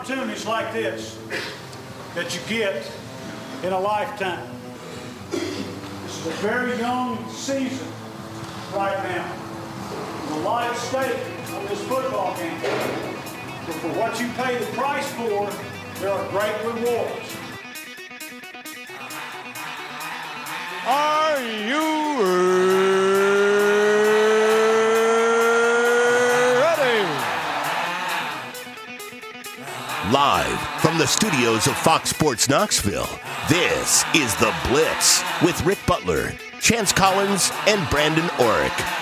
Opportunities like this that you get in a lifetime. This is a very young season right now. There's a lot at stake on this football game. But for what you pay the price for, there are great rewards. Are you ready? Live from the studios of Fox Sports Knoxville, this is The Blitz with Rick Butler, Chance Collins, and Brandon Orrick.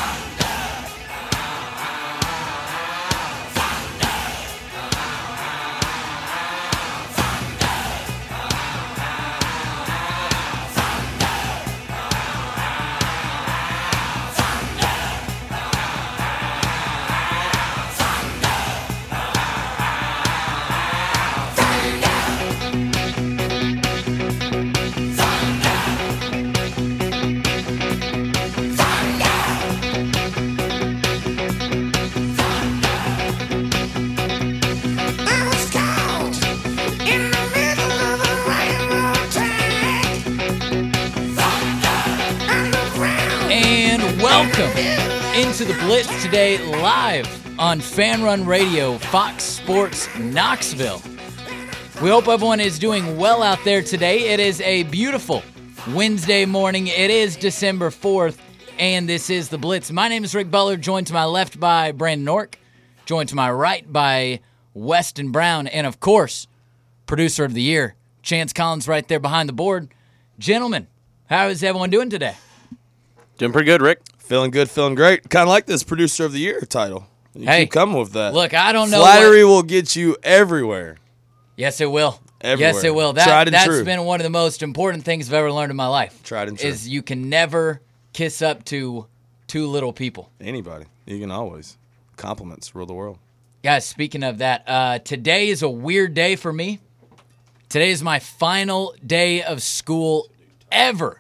To the Blitz today, live on Fan Run Radio, Fox Sports Knoxville. We hope everyone is doing well out there today. It is a beautiful Wednesday morning. It is December 4th, and this is the Blitz. My name is Rick Butler, joined to my left by Brandon Ork, joined to my right by Weston Brown, and of course, producer of the year, Chance Collins right there behind the board. Gentlemen, how is everyone doing today? Doing pretty good, Rick. Feeling good, feeling great. Kind of like this Producer of the Year title. You keep coming with that. Look, I don't know. Flattery will get you everywhere. Yes, it will. Everywhere. Yes, it will. That's been one of the most important things I've ever learned in my life. Tried and true. Is you can never kiss up to two little people. Anybody. You can always. Compliments rule the world. Guys, speaking of that, today is a weird day for me. Today is my final day of school ever.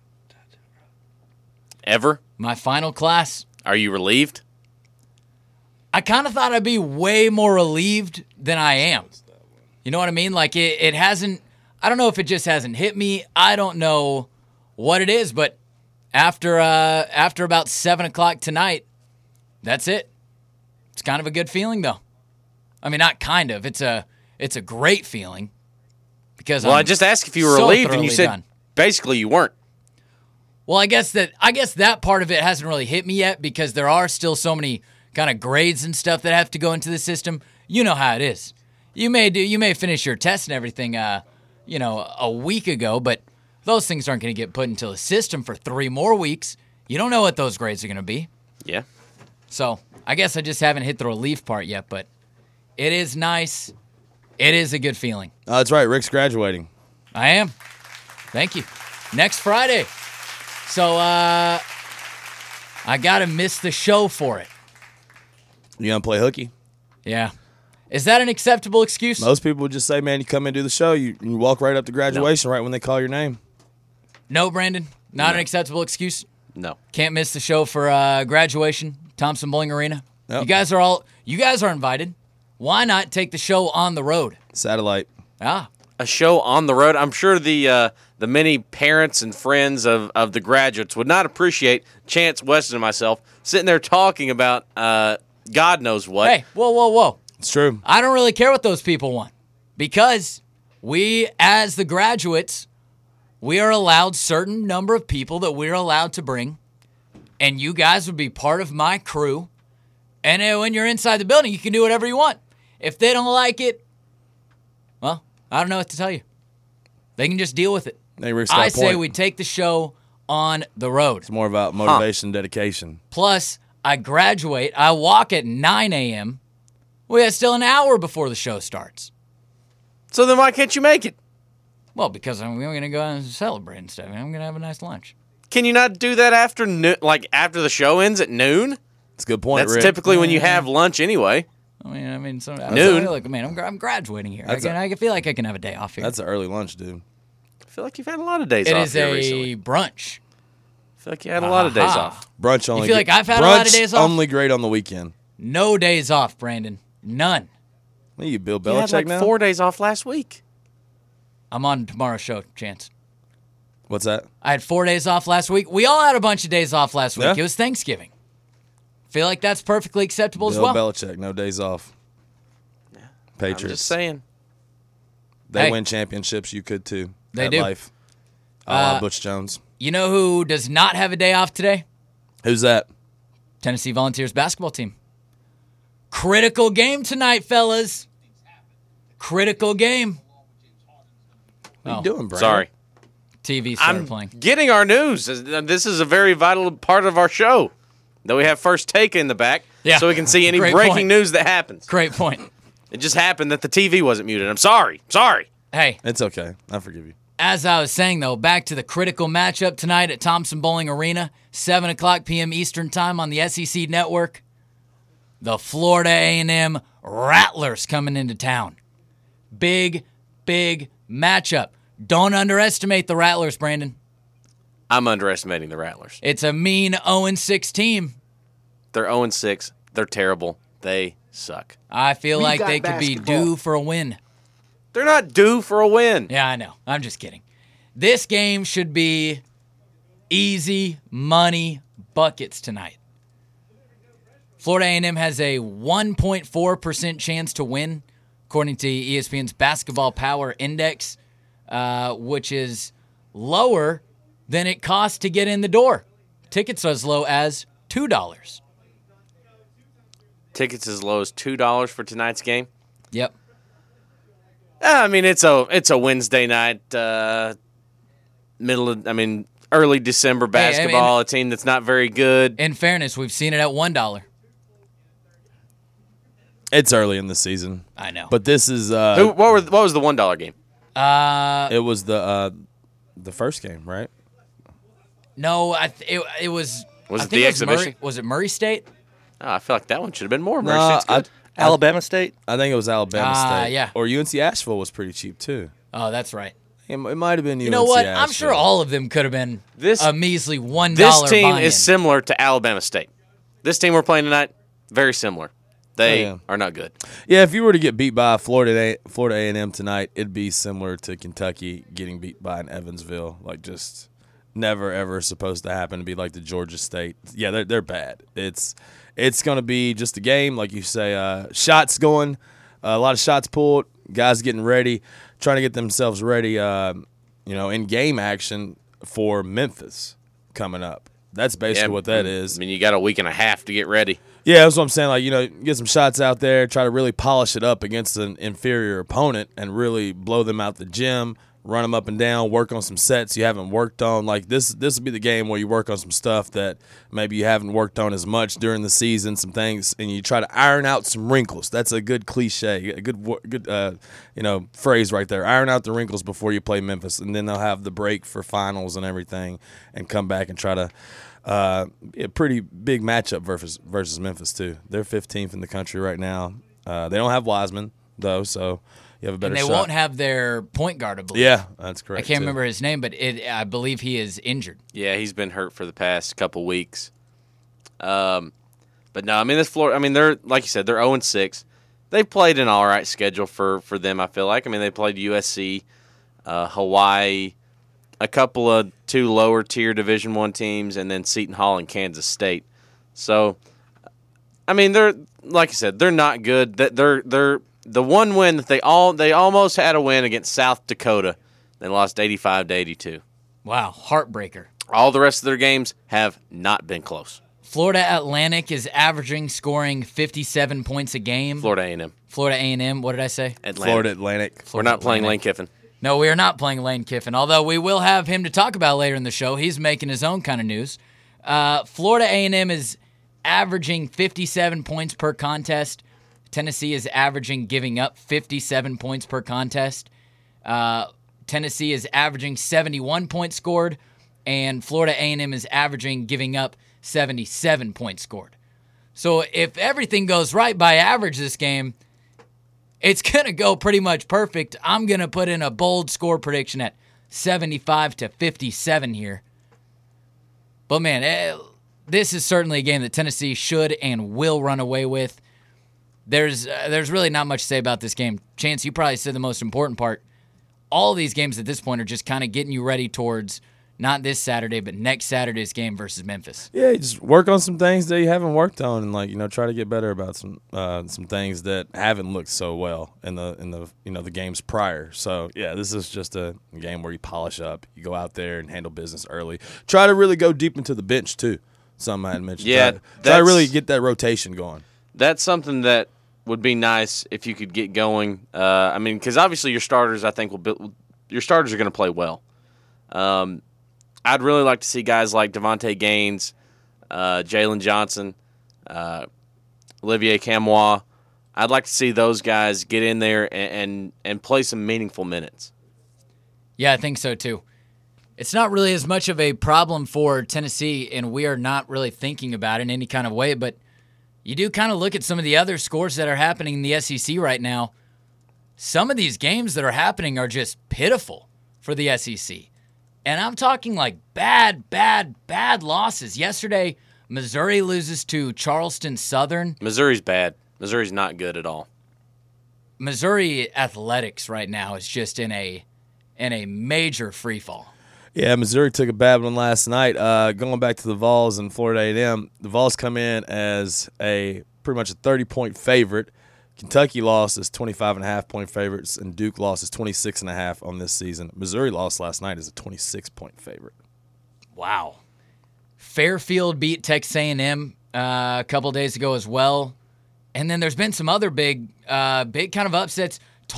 Ever? My final class. Are you relieved? I kind of thought I'd be way more relieved than I am. You know what I mean? Like, it hasn't, I don't know if it just hasn't hit me. I don't know what it is, but after about 7 o'clock tonight, that's it. It's kind of a good feeling, though. I mean, not kind of. It's a great feeling. Because I just asked if you were relieved, and you said basically you weren't. Well, I guess that part of it hasn't really hit me yet because there are still so many kind of grades and stuff that have to go into the system. You know how it is. You may finish your test and everything, a week ago, but those things aren't going to get put into the system for 3 more weeks. You don't know what those grades are going to be. Yeah. So I guess I just haven't hit the relief part yet, but it is nice. It is a good feeling. That's right. Rick's graduating. I am. Thank you. Next Friday. So, I gotta miss the show for it. You gonna play hooky? Yeah. Is that an acceptable excuse? Most people would just say, man, you come in and do the show, you walk right up to graduation right when they call your name. No, Brandon? Not an acceptable excuse? No. Can't miss the show for graduation, Thompson Bowling Arena? Nope. You guys are invited. Why not take the show on the road? Satellite. A show on the road? I'm sure the many parents and friends of the graduates would not appreciate Chance, Weston, and myself sitting there talking about God knows what. Hey, whoa. It's true. I don't really care what those people want because we, as the graduates, we are allowed certain number of people that we're allowed to bring, and you guys would be part of my crew. And when you're inside the building, you can do whatever you want. If they don't like it, well, I don't know what to tell you. They can just deal with it. I say we take the show on the road. It's more about motivation, dedication. Plus, I graduate. I walk at 9 a.m. We have still an hour before the show starts. So then why can't you make it? Well, because we're going to go out and celebrate and stuff. I'm going to have a nice lunch. Can you not do that after after the show ends at noon? That's a good point, That's Rick. typically when you have lunch anyway. I mean, noon. Look, man, I'm graduating here. I feel like I can have a day off here. That's an early lunch, dude. I feel like you've had a lot of days off here recently. It is a brunch. I feel like you had a lot of days off. Brunch only. You feel like I've had a lot of days off? Only great on the weekend. No days off, Brandon. None. What are you, Bill You had Belichick like now? 4 days off last week. I'm on tomorrow's show, Chance. What's that? I had 4 days off last week. We all had a bunch of days off last week. Yeah. It was Thanksgiving. Feel like that's perfectly acceptable as Bill well. Belichick, no days off. Patriots. I'm just saying. They Hey. win championships. You could too. They at do. Life. A la Butch Jones. You know who does not have a day off today? Who's that? Tennessee Volunteers basketball team. Critical game tonight, fellas. Critical game. What are Oh, you doing, Brandon? Sorry. TV started I'm playing. getting our news. This is a very vital part of our show. That we have first take in the back, Yeah. so we can see any Great breaking point. news that happens. Great point. It just happened that the TV wasn't muted. I'm sorry. Sorry. Hey, It's okay. I forgive you. as I was saying, though, back to the critical matchup tonight at Thompson Bowling Arena, 7 o'clock p.m. Eastern Time on the SEC Network. The Florida A&M Rattlers coming into town. Big, big matchup. Don't underestimate the Rattlers, Brandon. I'm underestimating the Rattlers. It's a mean 0-6 team. They're 0-6. They're terrible. They suck. I feel like they could be due for a win. They're not due for a win. Yeah, I know. I'm just kidding. This game should be easy money buckets tonight. Florida A&M has a 1.4% chance to win, according to ESPN's Basketball Power Index, which is lower than it costs to get in the door. Tickets as low as $2. Tickets as low as $2 for tonight's game. Yep. I mean, it's a Wednesday night, early December basketball. A team that's not very good. In fairness, we've seen it at $1. It's early in the season. I know. But this is What was the $1 game? it was the first game, right? No, it was. Was I it think the exhibition? Murray, was it Murray State? Oh, I feel like that one should have been more. No, Murray State's good. Alabama State? I think it was Alabama State. yeah. Or UNC Asheville was pretty cheap too. Oh, that's right. It might have been UNC You know what? Asheville. I'm sure all of them could have been a measly $1 This team buy-in. is similar to Alabama State. This team we're playing tonight, very similar. They Oh, yeah. are not good. Yeah, if you were to get beat by Florida A&M tonight, it'd be similar to Kentucky getting beat by an Evansville. Like, just never ever supposed to happen. To be like the Georgia State. Yeah, they're bad. It's going to be just a game, like you say. Shots going, a lot of shots pulled. Guys getting ready, trying to get themselves ready. In game action for Memphis coming up. That's basically what that is. I mean, you got a week and a half to get ready. Yeah, that's what I'm saying. Like, get some shots out there, try to really polish it up against an inferior opponent and really blow them out the gym, run them up and down, work on some sets you haven't worked on. Like, this will be the game where you work on some stuff that maybe you haven't worked on as much during the season, some things, and you try to iron out some wrinkles. That's a good cliche, a good phrase right there. Iron out the wrinkles before you play Memphis, and then they'll have the break for finals and everything and come back and try to a pretty big matchup versus Memphis too. They're 15th in the country right now. They don't have Wiseman though, so you have a better And they shot. won't have their point guard, I believe. Yeah, that's I correct. can't too. remember his name, but I believe he is injured. Yeah, he's been hurt for the past couple weeks. But no, I mean this Florida. I mean they're like you said, they're 0-6. They've played an all right schedule for them. I feel like. I mean they played USC, Hawaii, a couple of 2 lower tier Division I teams, and then Seton Hall and Kansas State. So, I mean they're like you said, they're not good. They're the one win that they almost had a win against South Dakota. They lost 85-82. Wow, heartbreaker. All the rest of their games have not been close. Florida Atlantic is averaging scoring 57 points a game. Florida A&M. Florida A&M, what did I say? Atlantic. Florida Atlantic. We're not playing Lane Atlantic. Kiffin. No, we are not playing Lane Kiffin, although we will have him to talk about later in the show. He's making his own kind of news. Florida A&M is averaging 57 points per contest. Tennessee is averaging giving up 57 points per contest. Tennessee is averaging 71 points scored, and Florida A&M is averaging giving up 77 points scored. So if everything goes right by average this game, it's going to go pretty much perfect. I'm going to put in a bold score prediction at 75-57 here. But, man, this is certainly a game that Tennessee should and will run away with. there's really not much to say about this game. Chance, you probably said the most important part. All of these games at this point are just kind of getting you ready towards not this Saturday, but next Saturday's game versus Memphis. Yeah, you just work on some things that you haven't worked on, and try to get better about some things that haven't looked so well in the games prior. So yeah, this is just a game where you polish up, you go out there and handle business early. Try to really go deep into the bench too. Something I had mentioned. Yeah, try to really get that rotation going. That's something that would be nice if you could get going. Because obviously your starters, I think, your starters are going to play well. I'd really like to see guys like Devontae Gaines, Jalen Johnson, Olivier Camois. I'd like to see those guys get in there and play some meaningful minutes. Yeah, I think so too. It's not really as much of a problem for Tennessee, and we are not really thinking about it in any kind of way, but you do kind of look at some of the other scores that are happening in the SEC right now. Some of these games that are happening are just pitiful for the SEC. And I'm talking like bad losses. Yesterday, Missouri loses to Charleston Southern. Missouri's bad. Missouri's not good at all. Missouri athletics right now is just in a major free fall. Yeah, Missouri took a bad one last night. Going back to the Vols and Florida A&M, the Vols come in as pretty much a 30-point favorite. Kentucky lost as 25.5-point favorites, and Duke lost as 26.5 on this season. Missouri lost last night as a 26-point favorite. Wow. Fairfield beat Texas A&M a couple days ago as well. And then there's been some other big kind of upsets.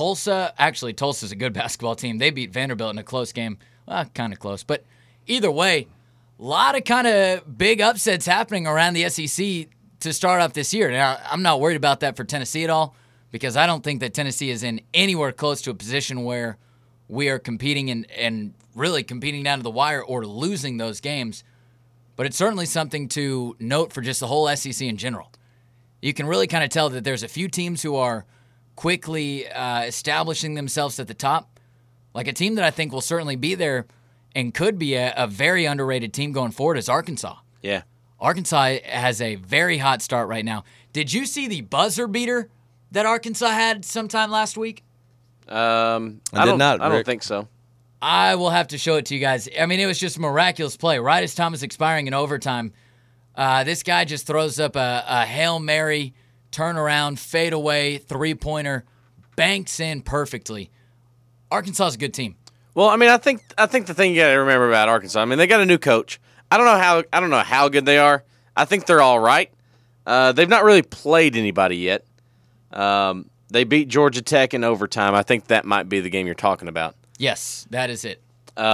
Tulsa's a good basketball team. They beat Vanderbilt in a close game. Well, kind of close. But either way, a lot of kind of big upsets happening around the SEC to start off this year. Now, I'm not worried about that for Tennessee at all because I don't think that Tennessee is in anywhere close to a position where we are competing and really competing down to the wire or losing those games. But it's certainly something to note for just the whole SEC in general. You can really kind of tell that there's a few teams who are quickly establishing themselves at the top. Like a team that I think will certainly be there and could be a very underrated team going forward is Arkansas. Yeah. Arkansas has a very hot start right now. Did you see the buzzer beater that Arkansas had sometime last week? I don't think so. I will have to show it to you guys. I mean, it was just a miraculous play. Right as time was expiring in overtime, this guy just throws up a Hail Mary, turnaround, fadeaway, three-pointer, banks in perfectly. Arkansas is a good team. Well, I mean, I think the thing you got to remember about Arkansas, I mean, they got a new coach. I don't know how good they are. I think they're all right. They've not really played anybody yet. They beat Georgia Tech in overtime. I think that might be the game you're talking about. Yes, that is it.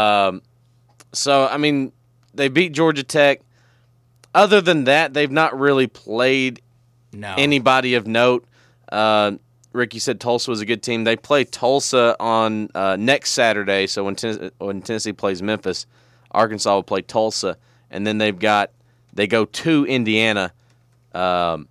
So, I mean, they beat Georgia Tech. Other than that, they've not really played anybody of note. Rick, you said Tulsa was a good team. They play Tulsa on next Saturday, so when Tennessee plays Memphis, Arkansas will play Tulsa, and then they go to Indiana right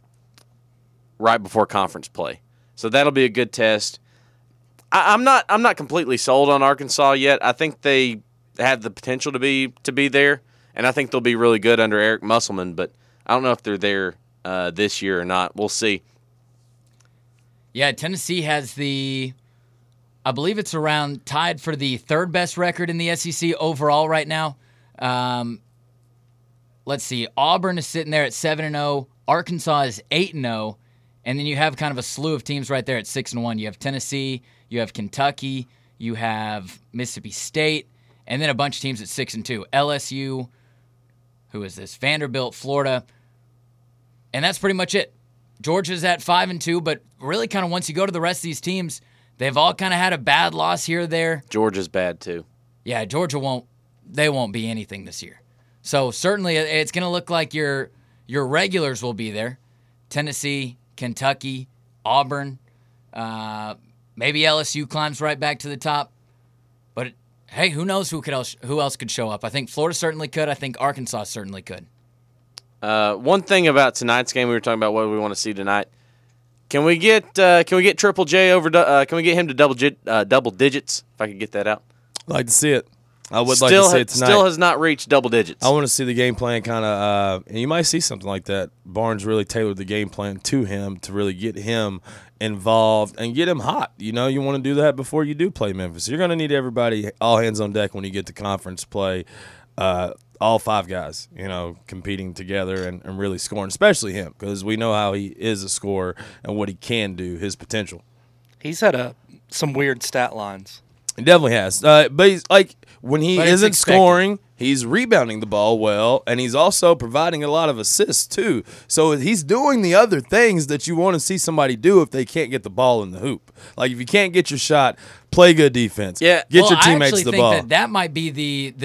before conference play. So that'll be a good test. I'm not completely sold on Arkansas yet. I think they have the potential to be there, and I think they'll be really good under Eric Musselman, but I don't know if they're there this year or not. We'll see. Yeah, Tennessee has I believe it's around tied for the third best record in the SEC overall right now. Let's see. Auburn is sitting there at 7-0. Arkansas is 8-0. And then you have kind of a slew of teams right there at 6-1. You have Tennessee, you have Kentucky, you have Mississippi State, and then a bunch of teams at 6-2. LSU, who is this? Vanderbilt, Florida. And that's pretty much it. Georgia's at 5-2, but really kind of once you go to the rest of these teams, they've all kind of had a bad loss here or there. Georgia's bad too. Yeah, Georgia won't be anything this year. So certainly it's going to look like your regulars will be there. Tennessee, Kentucky, Auburn, maybe LSU climbs right back to the top. But hey, who knows who else could show up? I think Florida certainly could. I think Arkansas certainly could. One thing about tonight's game, we were talking about what we want to see tonight. Can we get Triple J over? Can we get him to double digits? If I could get that out, I'd like to see it. I would like to see it tonight. Still has not reached double digits. I want to see the game plan kind of, and you might see something like that. Barnes really tailored the game plan to him to really get him involved and get him hot. You know, you want to do that before you do play Memphis. You're going to need everybody, all hands on deck when you get to conference play. All 5 guys, you know, competing together and really scoring, especially him, because we know how he is a scorer and what he can do, his potential. He's had some weird stat lines. He definitely has. But he's like, when he isn't expected. scoring, he's rebounding the ball well, and he's also providing a lot of assists too. So he's doing the other things that you want to see somebody do if they can't get the ball in the hoop. Like if you can't get your shot, play good defense. Yeah. Get your teammates the ball. I actually think that might be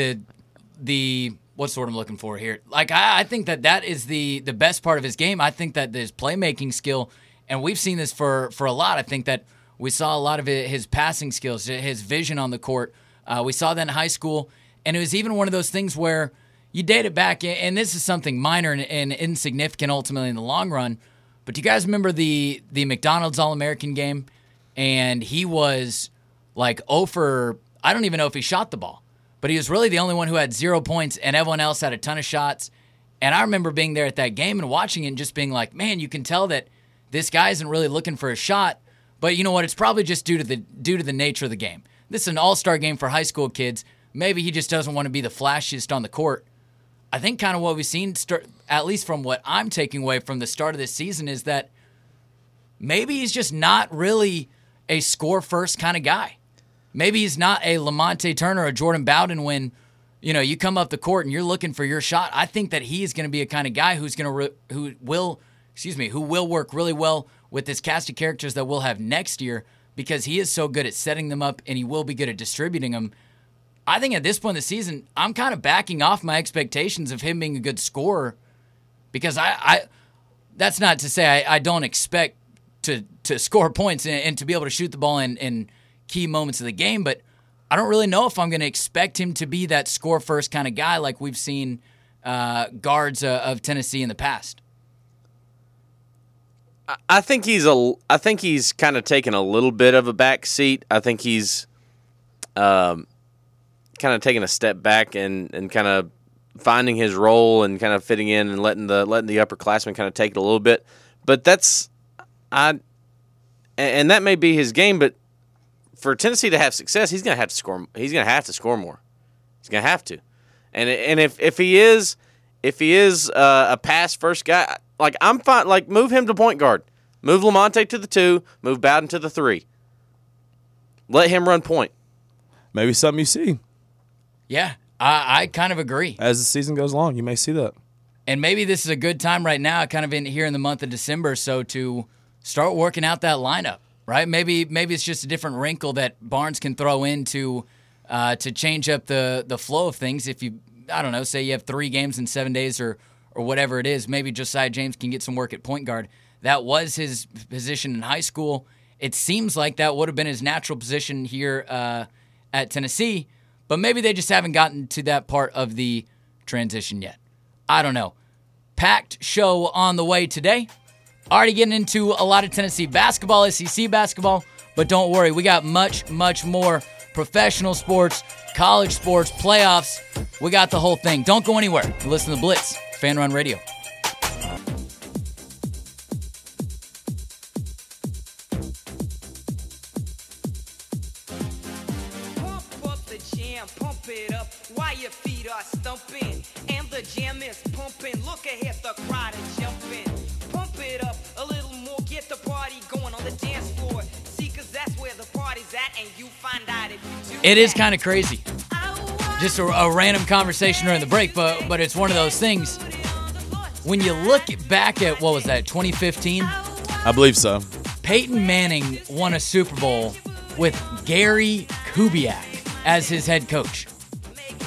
the what's the word I'm looking for here? Like I think that is the best part of his game. I think that his playmaking skill, and we've seen this for a lot. I think that we saw a lot of his passing skills, his vision on the court. We saw that in high school, and it was even one of those things where you date it back, and this is something minor and insignificant ultimately in the long run, but do you guys remember the McDonald's All-American game? And he was like 0 for, I don't even know if he shot the ball, but he was really the only one who had 0 points, and everyone else had a ton of shots. And I remember being there at that game and watching it and just being like, man, you can tell that this guy isn't really looking for a shot. But you know what? It's probably just due to the nature of the game. This is an all-star game for high school kids. Maybe he just doesn't want to be the flashiest on the court. I think kind of what we've seen, at least from what I'm taking away from the start of this season, is that maybe he's just not really a score-first kind of guy. Maybe he's not a Lamonte Turner or Jordan Bowden when, you know, you come up the court and you're looking for your shot. I think that he is going to be a kind of guy who will work really well with this cast of characters that we'll have next year, because he is so good at setting them up and he will be good at distributing them. I think at this point in the season, I'm kind of backing off my expectations of him being a good scorer, because I that's not to say I don't expect to score points and to be able to shoot the ball in key moments of the game, but I don't really know if I'm going to expect him to be that score-first kind of guy like we've seen guards of Tennessee in the past. I think he's kind of taken a little bit of a back seat. I think he's kind of taking a step back and kind of finding his role and kind of fitting in and letting the upperclassmen kind of take it a little bit. But and that may be his game. But for Tennessee to have success, he's going to have to score. He's going to have to score more. He's going to have to. And if he is a pass first guy, like I'm fine. Like move him to point guard, move Lamonte to the 2, move Bowden to the 3. Let him run point. Maybe something you see. Yeah, I kind of agree. As the season goes along, you may see that. And maybe this is a good time right now, kind of here in the month of December, so to start working out that lineup, right? Maybe it's just a different wrinkle that Barnes can throw in to change up the flow of things. If you, I don't know, say you have 3 games in 7 days or whatever it is, maybe Josiah James can get some work at point guard. That was his position in high school. It seems like that would have been his natural position here at Tennessee, but maybe they just haven't gotten to that part of the transition yet. I don't know. Packed show on the way today. Already getting into a lot of Tennessee basketball, SEC basketball, but don't worry, we got much, much more professional sports, college sports, playoffs. We got the whole thing. Don't go anywhere. Listen to the Blitz, Fan Run Radio. Pump up the jam, pump it up while your feet are stumping. And the jam is pumping. Look ahead, the crowd is jumping. Pump it up a little more, get the party going on the dance floor. See, cause that's where the party's at, and you find out if you do. It is kind of crazy. Just a random conversation during the break, but it's one of those things. When you look back at, what was that, 2015? I believe so. Peyton Manning won a Super Bowl with Gary Kubiak as his head coach.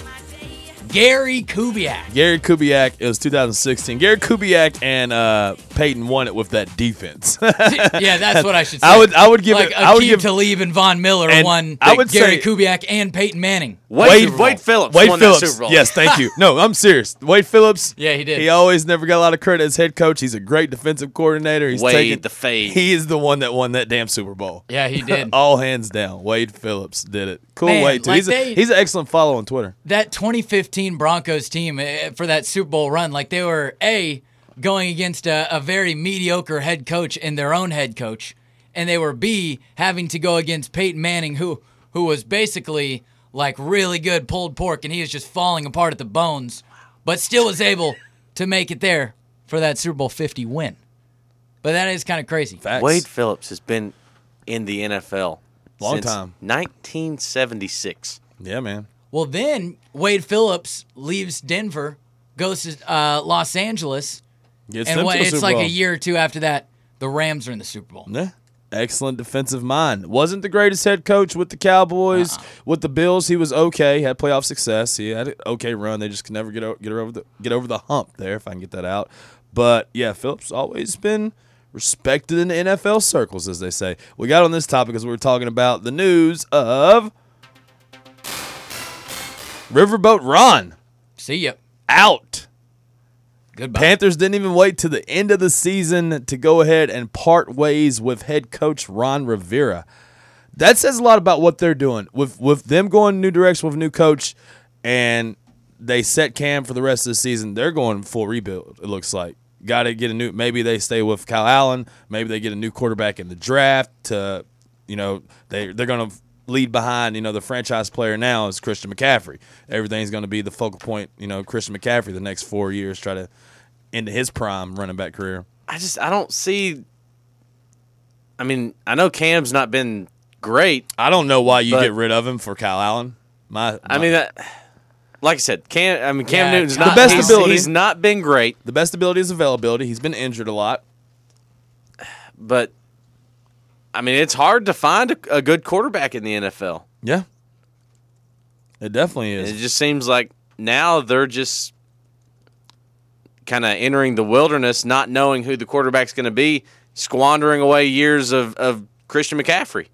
Gary Kubiak. Gary Kubiak, it was 2016. Gary Kubiak and Peyton won it with that defense. Yeah, that's what I should say. I would give like it. I would Akeem give Talib and Von Miller And won. I would Gary say- Kubiak and Peyton Manning. Wade Phillips Wade won Phillips. that Super Bowl. Yes, thank you. No, I'm serious. Wade Phillips. Yeah, he did. He always never got a lot of credit as head coach. He's a great defensive coordinator. He's Wade the Fade. He is the one that won that damn Super Bowl. Yeah, he did. All hands down. Wade Phillips did it. Cool Man, Wade too. like He's an excellent follow on Twitter. That 2015 Broncos team for that Super Bowl run, like they were going against a very mediocre head coach and their own head coach, and they were B, having to go against Peyton Manning, who was basically like really good pulled pork, and he was just falling apart at the bones, but still was able to make it there for that Super Bowl 50 win. But that is kind of crazy. Facts. Wade Phillips has been in the NFL Long since time. 1976. Yeah, man. Well, then Wade Phillips leaves Denver, goes to Los Angeles, Gets and them to the it's Super like Bowl. a year or two after that, the Rams are in the Super Bowl. Yeah. Excellent defensive mind. Wasn't the greatest head coach with the Cowboys. With the Bills, he was okay. Had playoff success. He had an okay run. They just could never get over the hump there, if I can get that out. But yeah, Phillips always been respected in the NFL circles, as they say. We got on this topic because we were talking about the news of Riverboat Ron See ya. out. Goodbye. Panthers didn't even wait to the end of the season to go ahead and part ways with head coach Ron Rivera. That says a lot about what they're doing. With them going a new direction with a new coach, and they set Cam for the rest of the season, they're going full rebuild, it looks like. Got to get a new – maybe they stay with Kyle Allen. Maybe they get a new quarterback in the draft to – they're going to lead behind, the franchise player now is Christian McCaffrey. Everything's going to be the focal point, Christian McCaffrey the next 4 years, try to into his prime running back career. I don't see. I mean, I know Cam's not been great. I don't know why you But- get rid of him for Kyle Allen. I mean, like I said, Cam Yeah, Newton's the not best he's, ability. He's not been great, the best ability is availability. He's been injured a lot. but I mean, it's hard to find a good quarterback in the NFL. Yeah. It definitely And is. it just seems like now they're just kind of entering the wilderness, not knowing who the quarterback's going to be, squandering away years of Christian McCaffrey.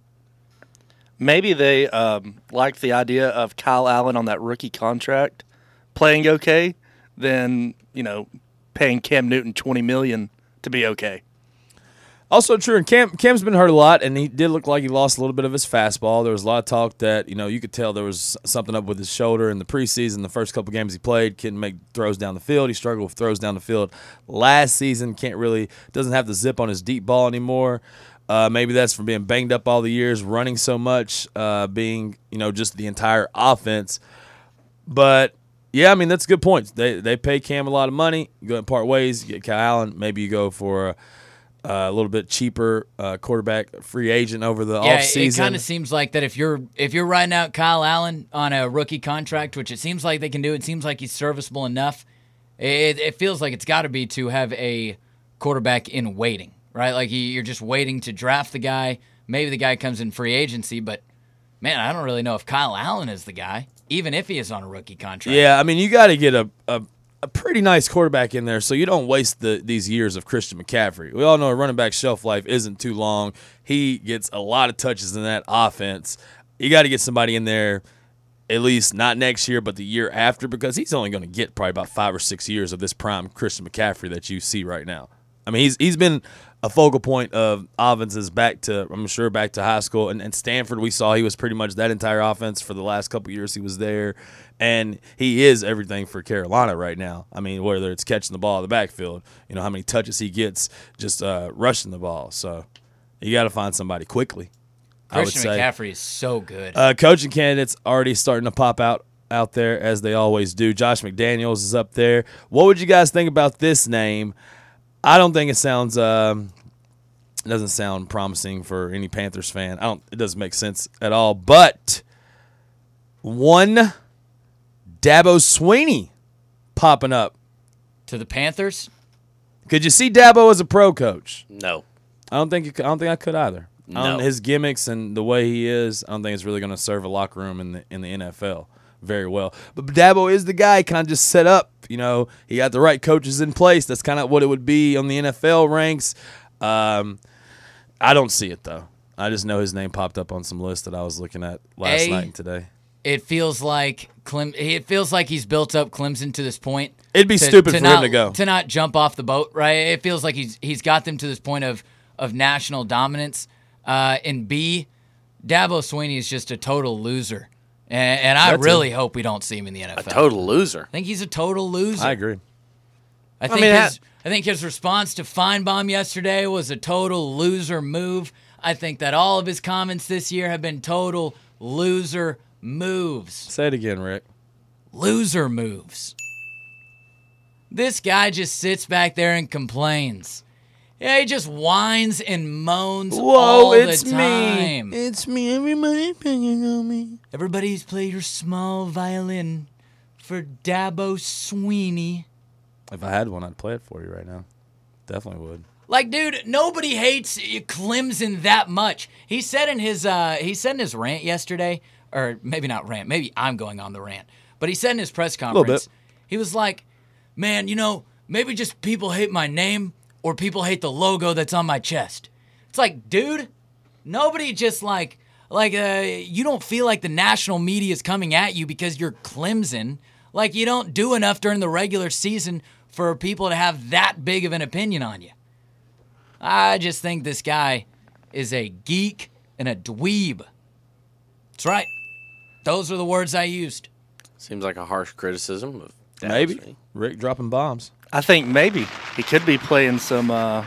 Maybe they like the idea of Kyle Allen on that rookie contract playing okay, then paying Cam Newton $20 million to be okay. Also true, and Cam's been hurt a lot, and he did look like he lost a little bit of his fastball. There was a lot of talk that, you could tell there was something up with his shoulder in the preseason. The first couple games he played, couldn't make throws down the field. He struggled with throws down the field last season. Doesn't have the zip on his deep ball anymore. Maybe that's from being banged up all the years, running so much, being, just the entire offense. But, yeah, I mean, that's a good point. They pay Cam a lot of money. You go and part ways, you get Kyle Allen. Maybe you go for a little bit cheaper quarterback free agent over the offseason. It kind of seems like that if you're riding out Kyle Allen on a rookie contract, which it seems like they can do, it seems like he's serviceable enough. It feels like it's got to be to have a quarterback in waiting, right? Like you're just waiting to draft the guy. Maybe the guy comes in free agency, but man, I don't really know if Kyle Allen is the guy, even if he is on a rookie contract. Yeah, I mean, you got to get a pretty nice quarterback in there so you don't waste these years of Christian McCaffrey. We all know a running back shelf life isn't too long. He gets a lot of touches in that offense. You got to get somebody in there at least not next year but the year after, because he's only going to get probably about 5 or 6 years of this prime Christian McCaffrey that you see right now. I mean, he's been a focal point of offenses back to high school. And Stanford, we saw he was pretty much that entire offense for the last couple years he was there. And he is everything for Carolina right now. I mean, whether it's catching the ball in the backfield, how many touches he gets just rushing the ball. So you got to find somebody quickly, I would Christian say. McCaffrey is so good. Coaching candidates already starting to pop out there, as they always do. Josh McDaniels is up there. What would you guys think about this name? I don't think it sounds it doesn't sound promising for any Panthers fan. It doesn't make sense at all. But one Dabo Swinney popping up. To the Panthers? Could you see Dabo as a pro coach? No. I don't think I could either. No. His gimmicks and the way he is, I don't think it's really going to serve a locker room in the NFL. very well. But Dabo is the guy kind of just set up. You know, he got the right coaches in place. That's kind of what it would be on the NFL ranks. I don't see it, though. I just know his name popped up on some list that I was looking at last night and today. It feels like he's built up Clemson to this point. It'd be stupid for him to go. To not jump off the boat, right? It feels like he's got them to this point of national dominance. And B, Dabo Swinney is just a total loser. And I really hope we don't see him in the NFL. A total loser. I think he's a total loser. I agree. I think his response to Feinbaum yesterday was a total loser move. I think that all of his comments this year have been total loser moves. Say it again, Rick. Loser moves. This guy just sits back there and complains. Yeah, he just whines and moans all the time. It's me. Everybody's picking on me. Everybody's play your small violin for Dabo Swinney. If I had one, I'd play it for you right now. Definitely would. Like, dude, nobody hates Clemson that much. He said in his rant yesterday, or maybe not rant, maybe I'm going on the rant, but he said in his press conference, he was like, man, you know, maybe just people hate my name or people hate the logo that's on my chest. It's like, dude, nobody just you don't feel like the national media is coming at you because you're Clemson. Like, you don't do enough during the regular season for people to have that big of an opinion on you. I just think this guy is a geek and a dweeb. That's right. Those are the words I used. Seems like a harsh criticism of Dabo Maybe. Swinney. Rick dropping bombs. I think maybe he could be playing some the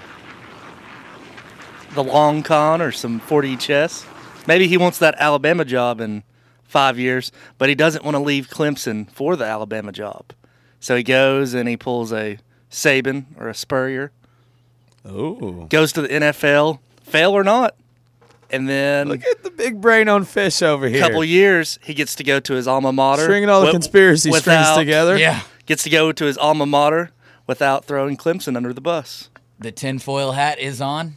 long con or some 4D chess. Maybe he wants that Alabama job in 5 years, but he doesn't want to leave Clemson for the Alabama job. So he goes and he pulls a Saban or a Spurrier. Ooh. Goes to the NFL, fail or not. And then Look at the big brain on Fish over a here. couple years, he gets to go to his alma mater. Stringing all the conspiracy strings without- together. Yeah. Gets to go to his alma mater without throwing Clemson under the bus. The tinfoil hat is on.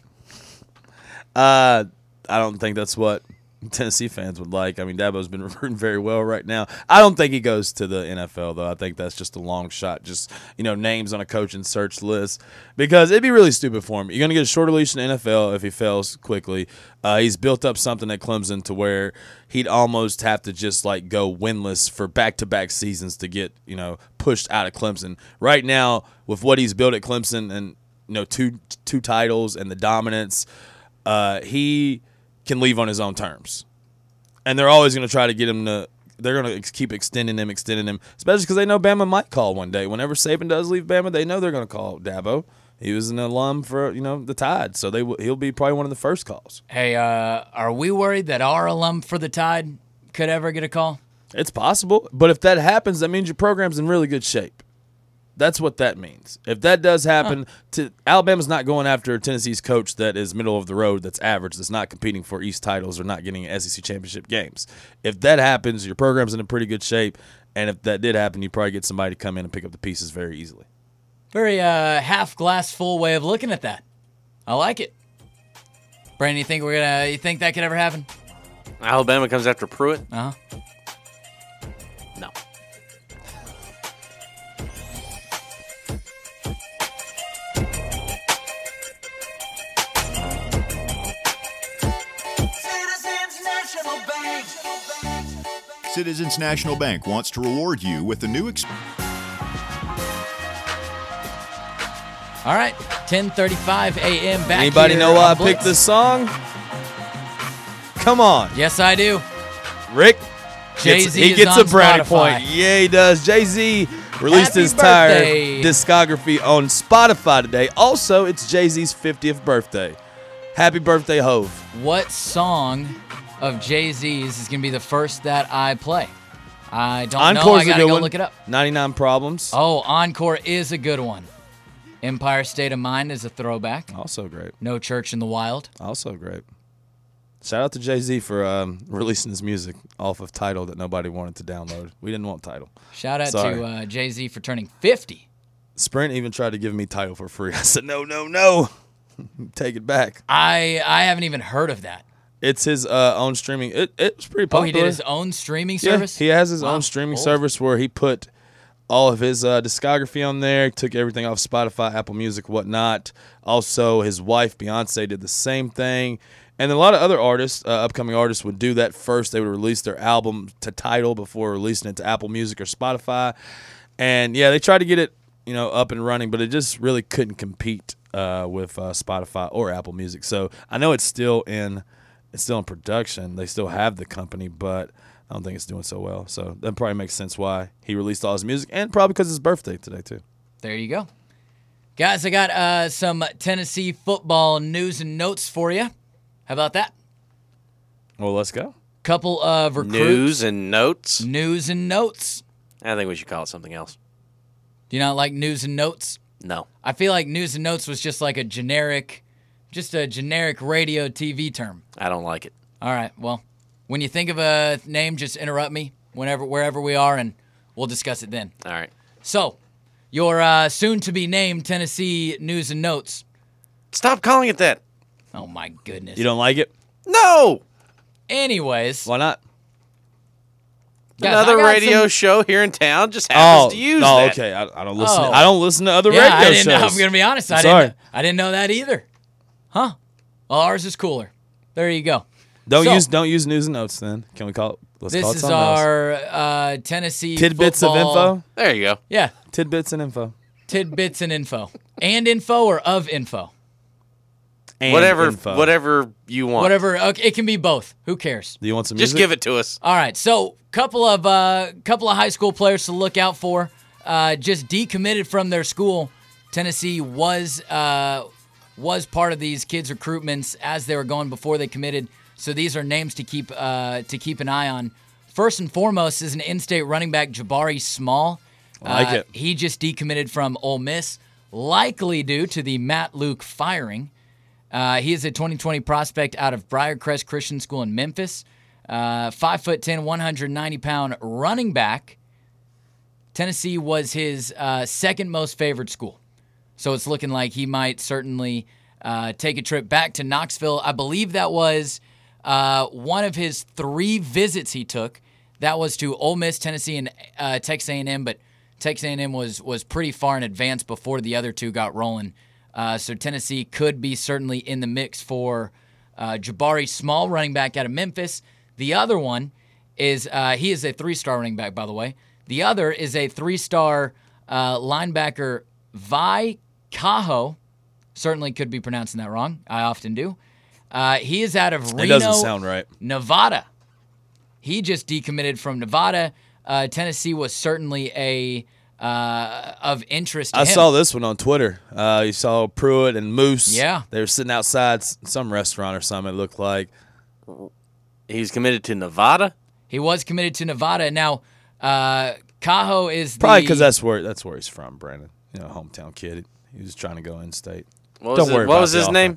I don't think that's what Tennessee fans would like. I mean, Dabo's been recruiting very well right now. I don't think he goes to the NFL, though. I think that's just a long shot, just, names on a coaching search list, because it'd be really stupid for him. You're going to get a shorter leash in the NFL if he fails quickly. He's built up something at Clemson to where he'd almost have to just, go winless for back-to-back seasons to get, pushed out of Clemson. Right now, with what he's built at Clemson and, two titles and the dominance, he can leave on his own terms. And they're always going to try to get him to – they're going to keep extending him, especially because they know Bama might call one day. Whenever Saban does leave Bama, they know they're going to call Dabo. He was an alum for, the Tide, so he'll be probably one of the first calls. Hey, are we worried that our alum for the Tide could ever get a call? It's possible, but if that happens, that means your program's in really good shape. That's what that means. If that does happen, Alabama's not going after Tennessee's coach that is middle of the road, that's average, that's not competing for East titles or not getting SEC championship games. If that happens, your program's in a pretty good shape, and if that did happen, you probably get somebody to come in and pick up the pieces very easily. Very half glass full way of looking at that. I like it. Brandon, you think that could ever happen? Alabama comes after Pruitt? Uh-huh. No. Citizens National Bank wants to reward you with the new All right, 10:35 a.m. back Anybody here know why on I Blitz. picked this song? Come on. Yes, I do. Rick. Jay-Z he is gets on a brownie Spotify. point. Yeah, he does. Jay-Z released Happy his entire birthday. discography on Spotify today. Also, it's Jay-Z's 50th birthday. Happy birthday, Hove. What song of Jay-Z's is going to be the first that I play? I don't know. Encore's I got a to good go one. look it up. 99 Problems. Oh, Encore is a good one. Empire State of Mind is a throwback. Also great. No Church in the Wild. Also great. Shout out to Jay-Z for releasing his music off of Tidal that nobody wanted to download. We didn't want Tidal. Shout out Sorry. to Jay-Z for turning 50. Sprint even tried to give me Tidal for free. I said, no. Take it back. I haven't even heard of that. It's his own streaming. It's pretty Oh, popular. he did his own streaming service? Yeah, he has his Wow. own streaming Cool. service where he put all of his discography on there, took everything off Spotify, Apple Music, whatnot. Also, his wife, Beyonce, did the same thing. And a lot of other artists, upcoming artists, would do that first. They would release their album to Tidal before releasing it to Apple Music or Spotify. And, yeah, they tried to get it, up and running, but it just really couldn't compete with Spotify or Apple Music. So I know it's still in production. They still have the company, but I don't think it's doing so well. So that probably makes sense why he released all his music, and probably because it's his birthday today, too. There you go. Guys, I got some Tennessee football news and notes for you. How about that? Well, let's go. Couple of recruits. News and notes. News and notes. I think we should call it something else. Do you not like news and notes? No. I feel like news and notes was just like a generic radio TV term. I don't like it. All right. Well, when you think of a name, just interrupt me wherever we are, and we'll discuss it then. All right. So, your soon-to-be-named Tennessee news and notes. Stop calling it that. Oh, my goodness. You don't like it? No. Anyways. Why not? Guys, Another I got radio some- show here in town just happens to use that. Okay. I don't listen. Oh. I don't listen to other Yeah, radio I didn't know. shows. I'm going to be honest. I sorry. didn't know that either. Huh? Well, ours is cooler. There you go. Don't So- use news and notes then. Can we call it? Let's This call it is something else. our Tennessee Tidbits football. of info. There you go. Yeah, Tidbits and info. tidbits and info. And info or of info? And Whatever you want. Whatever. Okay, it can be both. Who cares? Do you want some Just music? give it to us. All right. So, couple of high school players to look out for. Just decommitted from their school. Tennessee was part of these kids' recruitments as they were going before they committed. So these are names to keep an eye on. First and foremost is an in-state running back, Jabari Small. I like it. He just decommitted from Ole Miss, likely due to the Matt Luke firing. He is a 2020 prospect out of Briarcrest Christian School in Memphis. 5'10", 190-pound running back. Tennessee was his second most favored school. So it's looking like he might certainly take a trip back to Knoxville. I believe that was one of his 3 visits he took. That was to Ole Miss, Tennessee, and Texas A&M, but Texas A&M was pretty far in advance before the other 2 got rolling. So Tennessee could be certainly in the mix for Jabari Small, running back out of Memphis. The other one is he is a 3-star running back, by the way. The other is a 3-star linebacker, Vi Cajo. Certainly could be pronouncing that wrong. I often do. He is out of Reno, It doesn't sound right. Nevada. He just decommitted from Nevada. Tennessee was certainly of interest to him. I saw this one on Twitter. You saw Pruitt and Moose. Yeah. They were sitting outside some restaurant or something, it looked like. He's committed to Nevada. He was committed to Nevada. Now, Cajo is Probably because that's where he's from, Brandon. Hometown kid. He was trying to go in-state. What Don't worry What about was the his offer. name?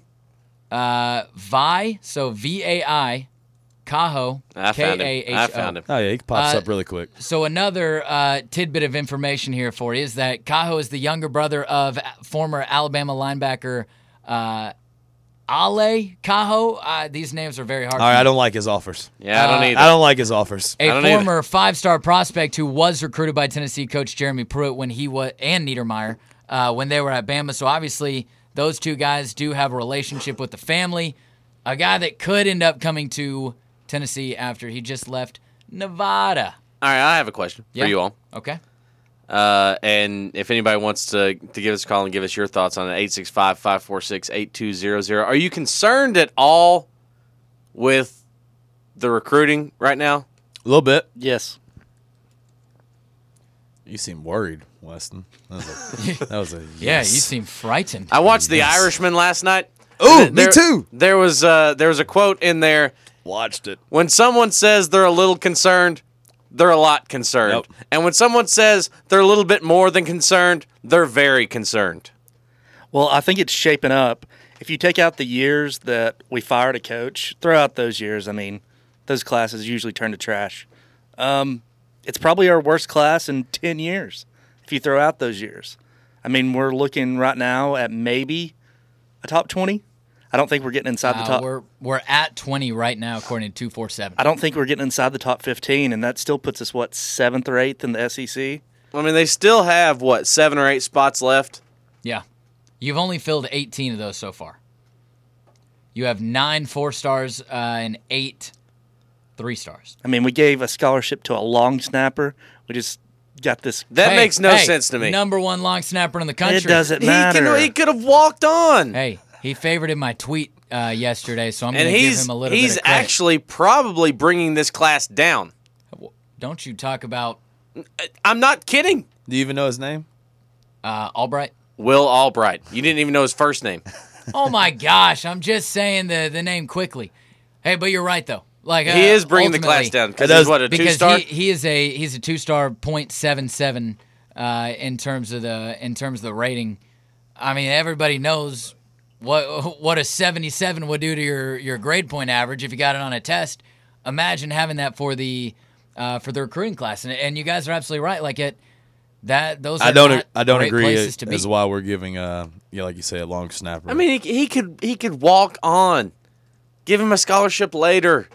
Vi, so V-A-I, Cajo, I found him. K-A-H-O. I found him. Oh, yeah, he pops up really quick. So another tidbit of information here for you is that Cajo is the younger brother of former Alabama linebacker Ale Cajo. These names are very hard. All right, I don't like his offers. Yeah, I don't either. I don't like his offers. A don't former 5-star prospect who was recruited by Tennessee coach Jeremy Pruitt when he was and Niedermeyer when they were at Bama. So obviously those 2 guys do have a relationship with the family. A guy that could end up coming to Tennessee after he just left Nevada. All right, I have a question Yeah. for you all. Okay. And if anybody wants to give us a call and give us your thoughts on it, 865-546-8200. Are you concerned at all with the recruiting right now? A little bit. Yes. You seem worried, Weston. That was a Yeah, yes. you seem frightened. I watched The Irishman last night. Ooh, me too. There was a quote in there. Watched it. When someone says they're a little concerned, they're a lot concerned. Yep. And when someone says they're a little bit more than concerned, they're very concerned. Well, I think it's shaping up. If you take out the years that we fired a coach, throw out those years, I mean, those classes usually turn to trash. It's probably our worst class in 10 years if you throw out those years. I mean, we're looking right now at maybe a top 20. I don't think we're getting inside the top. We're at 20 right now, according to 247. I don't think we're getting inside the top 15, and that still puts us, 7th or 8th in the SEC? I mean, they still have, 7 or 8 spots left? Yeah. You've only filled 18 of those so far. You have 9 4-stars and 8 3-stars. I mean, we gave a scholarship to a long snapper. We just got this. That makes no sense to me. Number 1 long snapper in the country. It doesn't matter. He could have walked on. Hey, he favorited my tweet yesterday, so I'm going to give him a little bit of he's credit. actually probably bringing this class down. Don't you talk about I'm not kidding. Do you even know his name? Albright? Will Albright. You didn't even know his first name. Oh my gosh! I'm just saying the name quickly. Hey, but you're right though. Like he is bringing the class down because he's what, a 2-star? He's a 2-star 0.77 in terms of the rating. I mean, everybody knows what a 77 would do to your grade point average if you got it on a test. Imagine having that for the recruiting class, and you guys are absolutely right. Like those are I don't great agree places to be. as why we're giving like you say, a long snapper. I mean, he could walk on. Give him a scholarship later.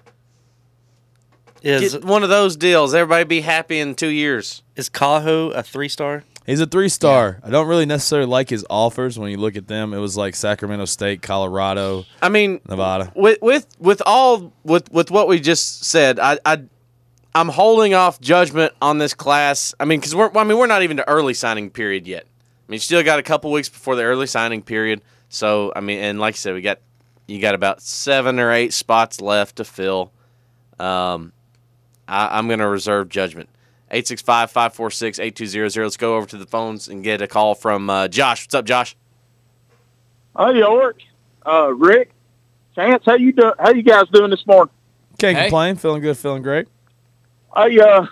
Get one of those deals. Everybody be happy in 2 years. Is Cajo a 3-star? He's a 3-star. Yeah. I don't really necessarily like his offers when you look at them. It was like Sacramento State, Colorado. I mean, Nevada. With what we just said, I'm holding off judgment on this class. I mean, because we're not even to early signing period yet. I mean, you still got a couple weeks before the early signing period. So I mean, and like I said, you got about 7 or 8 spots left to fill. I'm going to reserve judgment. 865-546-8200. Let's go over to the phones and get a call from Josh. What's up, Josh? Hey, York, Rick, Chance, how you guys doing this morning? Can't complain. Feeling good. Feeling great. Yeah,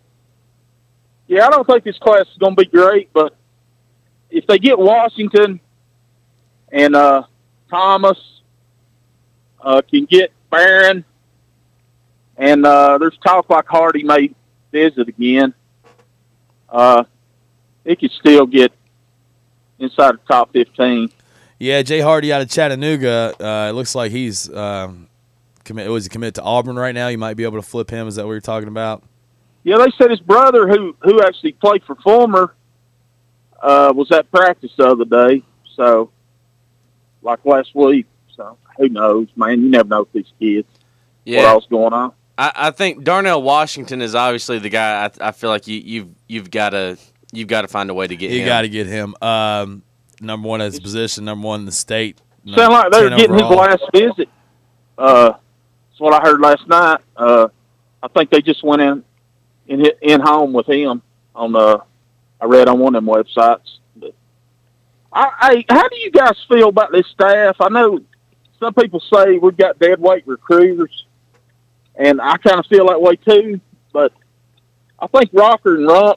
I don't think this class is going to be great, but if they get Washington and Thomas can get Barron, and there's talk like Hardy may visit again, it could still get inside the top 15. Yeah, Jay Hardy out of Chattanooga. It looks like he's was he committed to Auburn right now? You might be able to flip him. Is that what you're talking about? Yeah, they said his brother, who actually played for Fulmer, was at practice the other day. So, like last week. So, who knows, man? You never know with these kids. Yeah. What else going on? I think Darnell Washington is obviously the guy. I feel like you've got to find a way to get him. You got to get him. Number 1 at his position. Number 1 in the state. Sound like they were getting overall. his last visit. That's what I heard last night. I think they just went in home with him on I read on one of them websites. But how do you guys feel about this staff? I know some people say we've got dead weight recruiters, and I kind of feel that way too. But I think Rocker and Rump,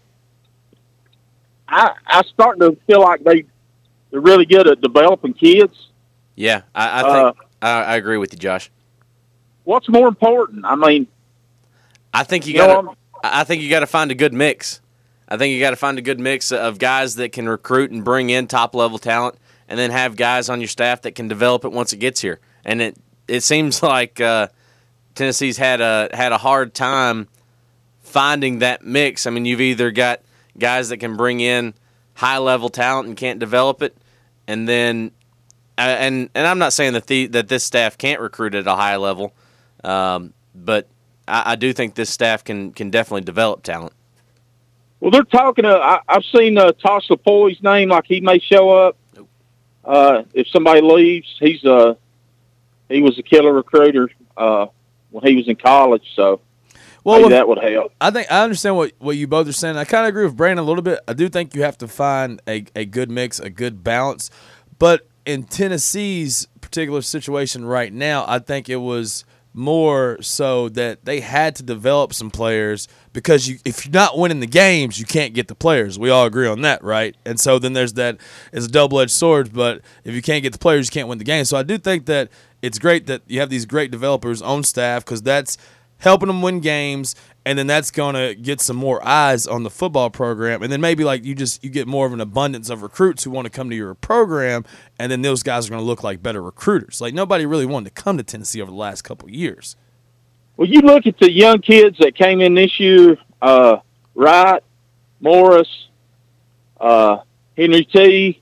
I starting to feel like they're really good at developing kids. Yeah, I think I agree with you, Josh. What's more important? I mean, I think you got to find a good mix. I think you got to find a good mix of guys that can recruit and bring in top level talent, and then have guys on your staff that can develop it once it gets here. And it seems like Tennessee's had a hard time finding that mix. I mean, you've either got guys that can bring in high level talent and can't develop it, and then and I'm not saying that this staff can't recruit at a high level, but I do think this staff can definitely develop talent. Well, they're talking. I've seen Tosh Lapoy's name, like he may show up if somebody leaves. He was a killer recruiter when he was in college, so maybe that would help. I think I understand what you both are saying. I kind of agree with Brandon a little bit. I do think you have to find a good mix, a good balance. But in Tennessee's particular situation right now, I think it was more so that they had to develop some players because if you're not winning the games, you can't get the players. We all agree on that, right? And so then there's that. It's a double-edged sword, but if you can't get the players, you can't win the game. So I do think that it's great that you have these great developers on staff because that's helping them win games, and then that's going to get some more eyes on the football program. And then maybe like you get more of an abundance of recruits who want to come to your program, and then those guys are going to look like better recruiters. Like nobody really wanted to come to Tennessee over the last couple of years. Well, you look at the young kids that came in this year, Wright, Morris, Henry T.,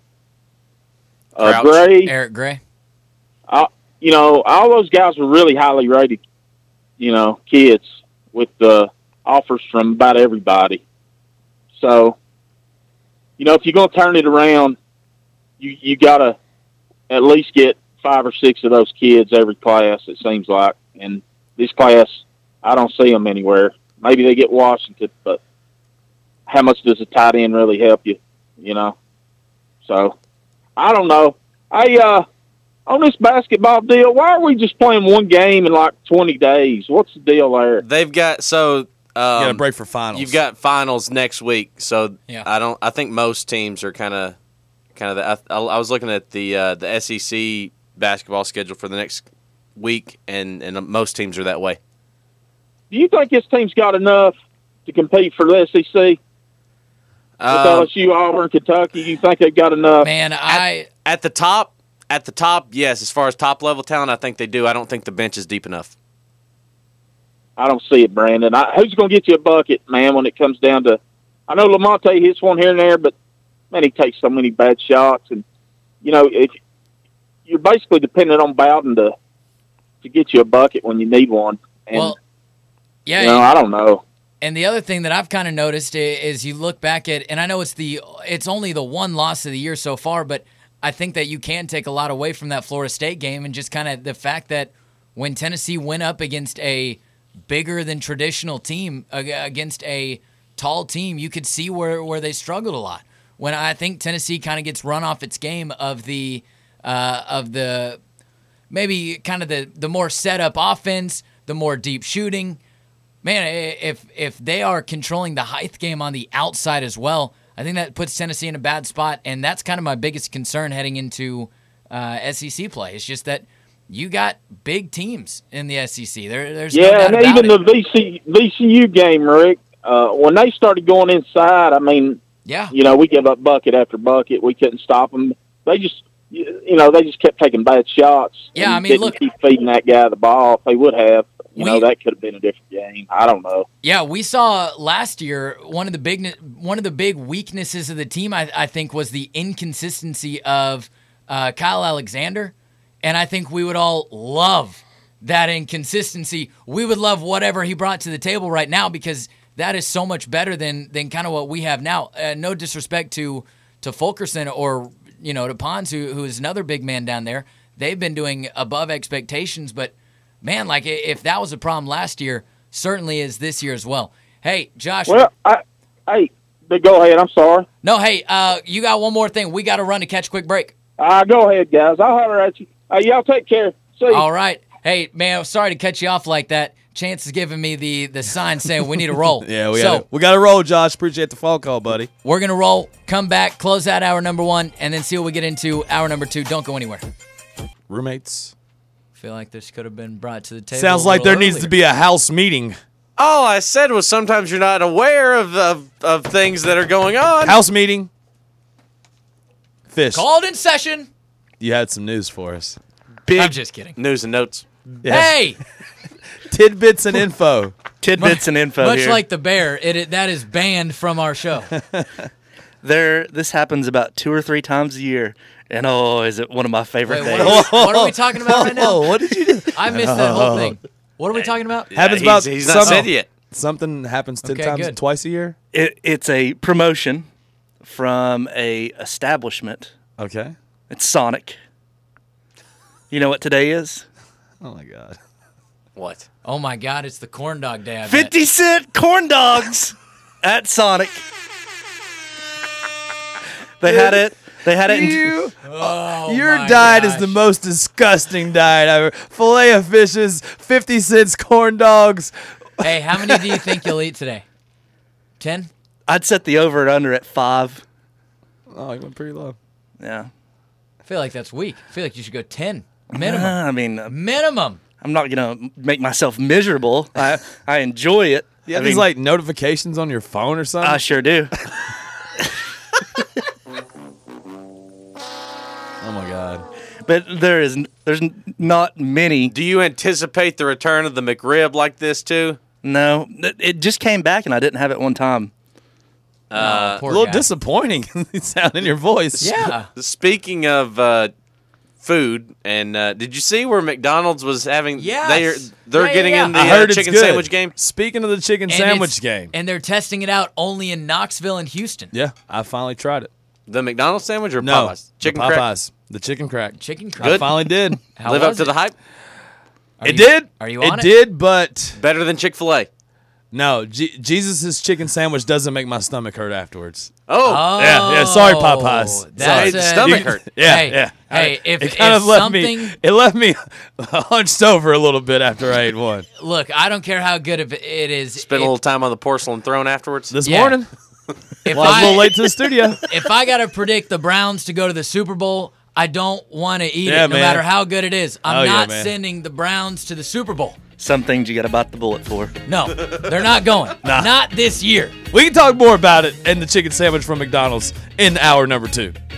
Gray. Eric Gray. All those guys were really highly rated, kids with offers from about everybody. So, if you're going to turn it around, you got to at least get 5 or 6 of those kids every class, it seems like. And this class, I don't see them anywhere. Maybe they get Washington, but how much does a tight end really help you, So, I don't know. On this basketball deal, why are we just playing one game in like 20 days? What's the deal there? They've got You got a break for finals. You've got finals next week, so Yeah. I think most teams are kind of. I was looking at the SEC basketball schedule for the next week, and most teams are that way. Do you think this team's got enough to compete for the SEC? With LSU, Auburn, Kentucky, you think they've got enough? Man, At the top, yes. As far as top level talent, I think they do. I don't think the bench is deep enough. I don't see it, Brandon. Who's going to get you a bucket, man, when it comes down to – I know Lamonte hits one here and there, but, man, he takes so many bad shots. And, you're basically dependent on Bowden to get you a bucket when you need one. And, I don't know. And the other thing that I've kind of noticed is you look back at, and I know it's only the one loss of the year so far, but I think that you can take a lot away from that Florida State game, and just kind of the fact that when Tennessee went up against a bigger than traditional team, against a tall team, you could see where they struggled a lot. When I think Tennessee kind of gets run off its game of the maybe kind of the more set up offense, the more deep shooting. Man, if they are controlling the height game on the outside as well, I think that puts Tennessee in a bad spot, and that's kind of my biggest concern heading into SEC play. It's just that you got big teams in the SEC. There's no doubt and about even it. the VCU game, Rick, when they started going inside, I mean, we give up bucket after bucket. We couldn't stop them. They just, they just kept taking bad shots. Yeah, and I mean, didn't look, keep feeding that guy the ball. If they would have, that could have been a different game. I don't know. Yeah, we saw last year one of the big weaknesses of the team, I think, was the inconsistency of Kyle Alexander, and I think we would all love that inconsistency. We would love whatever he brought to the table right now, because that is so much better than kind of what we have now. No disrespect to Fulkerson or to Pons, who is another big man down there. They've been doing above expectations, but man, like if that was a problem last year, certainly is this year as well. Hey, Josh. Well, go ahead. I'm sorry. No, hey, you got one more thing. We got to run to catch a quick break. Go ahead, guys. I'll holler at you. Y'all take care. See you. All right. Hey, man, I'm sorry to cut you off like that. Chance is giving me the sign saying we need to roll. Yeah, we got to roll, Josh. Appreciate the phone call, buddy. We're going to roll, come back, close out hour number 1, and then see what we get into hour number 2. Don't go anywhere. Roommates. Feel like this could have been brought to the table. Sounds like there needs to be a house meeting. All I said was sometimes you're not aware of things that are going on. House meeting. Fish. Called in session. You had some news for us. I'm just kidding. News and notes. Yeah. Hey! Tidbits and info. Tidbits and info Much here. like the bear, that is banned from our show. This happens about 2 or 3 times a year, and is it one of my favorite Wait, days? what are we talking about right now? What did you do? I missed that whole thing. What are we talking about? Happens about he's not said yet. Something happens 10 Okay, times, good. twice a year. It's a promotion from a establishment. Okay. It's Sonic. You know what today is? Oh my God. What? Oh my God, it's the corn dog day. I bet. 50-cent corn dogs at Sonic. They had it. Oh, Your my diet is gosh. the most disgusting diet ever. Filet of fishes, 50 cents corn dogs. Hey, how many do you think you'll eat today? 10? I'd set the over and under at 5. Oh, you went pretty low. Yeah. I feel like that's weak. I feel like you should go 10. Minimum. I mean, Minimum. I'm not gonna make myself miserable. I enjoy it. You have these like notifications on your phone or something? I sure do. Oh my God. But there's not many. Do you anticipate the return of the McRib like this too? No, it just came back and I didn't have it one time. A little disappointing sound in your voice. Yeah. Speaking of food, and did you see where McDonald's was having? Yes. They're Yeah, getting yeah, in yeah. the I heard it's chicken good. sandwich game. Speaking of the chicken And sandwich it's- game. And they're testing it out only in Knoxville and Houston. Yeah, I finally tried it. The McDonald's sandwich or No, Popeyes? Chicken the crack. Popeyes. The chicken crack. Chicken I crack. finally did. How Live up was to it? the hype. It did. Are you on it? It did, but Better than Chick-fil-A. no. Jesus' chicken sandwich doesn't make my stomach hurt afterwards. Oh, Yeah. Sorry, Popeyes. That's Sorry, a- stomach hurt. Yeah, Hey, yeah. hey, if it kind of something- left me hunched over a little bit after I ate one Look, I don't care how good it is. spend a little time on the porcelain throne afterwards. this Yeah. morning. If Well, I was a little late to the studio. If I got to predict the Browns to go to the Super Bowl, I don't want to eat Yeah, it, no man. matter how good it is. I'm Oh, yeah, not man. sending the Browns to the Super Bowl. Some things you got to bite the bullet for. No, they're not going. Not this year. We can talk more about it and the chicken sandwich from McDonald's in hour number 2.